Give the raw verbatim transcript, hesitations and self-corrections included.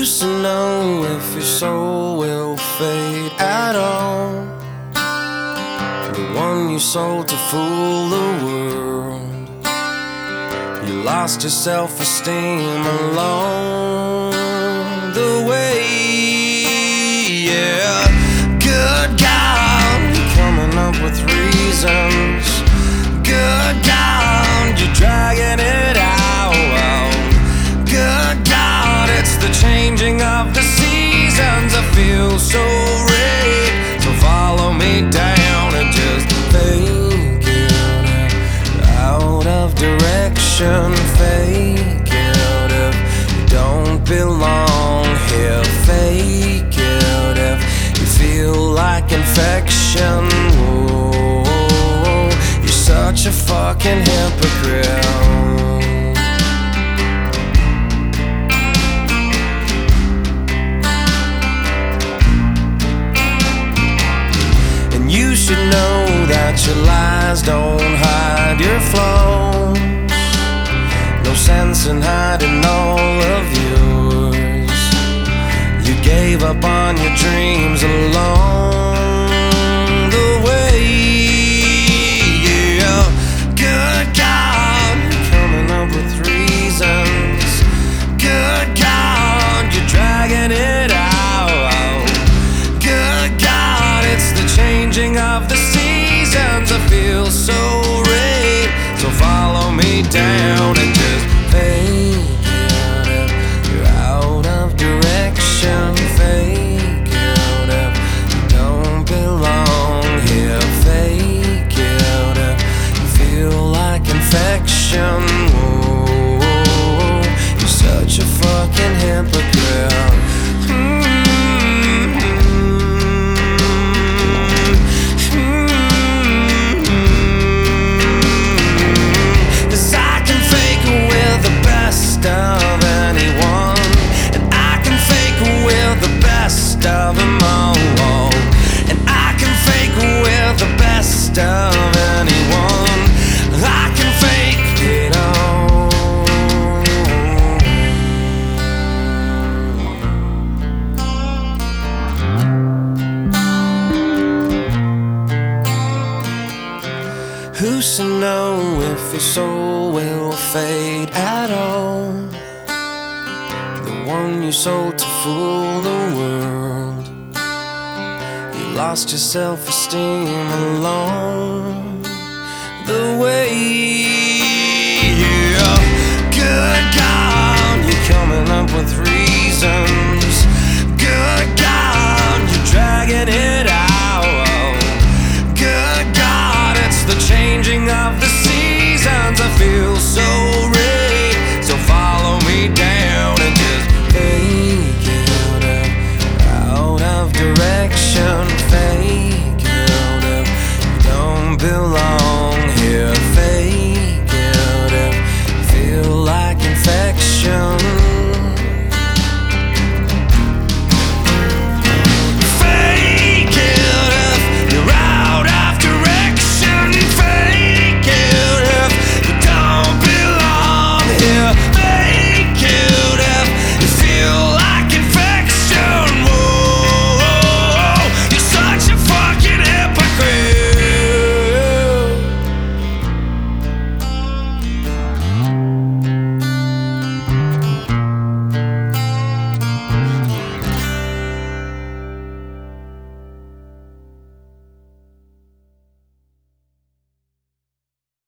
Who's to know if your soul will fade at all? The one you sold to fool the world. You lost your self-esteem along the way. Yeah, good God, you're coming up with reasons. Good God, you're dragging it out. Good God, it's the changing of the seasons. I feel so raped, so follow me down and just fake it out of direction. Fake it if you don't belong here. Fake it if you feel like infection. Whoa, you're such a fucking hypocrite. You should know that your lies don't hide your flaws. No sense in hiding all of yours. You gave up on your dreams along the way. Yeah, good God, you're coming up with reasons. Good God, you're dragging it out. Good God, it's the changing of the seasons. I feel so raped, so follow me down and just fake it if you're out of direction. Fake it if you don't belong here. Fake it if you feel like infection. Whoa, you're such a fucking hypocrite. Of them all, and I can fake with the best of anyone. I can fake it all. Who's to know if your soul will fade at all? The one you sold to fool the world. You lost your self-esteem along the way. Yeah, good God, you're coming up with reasons.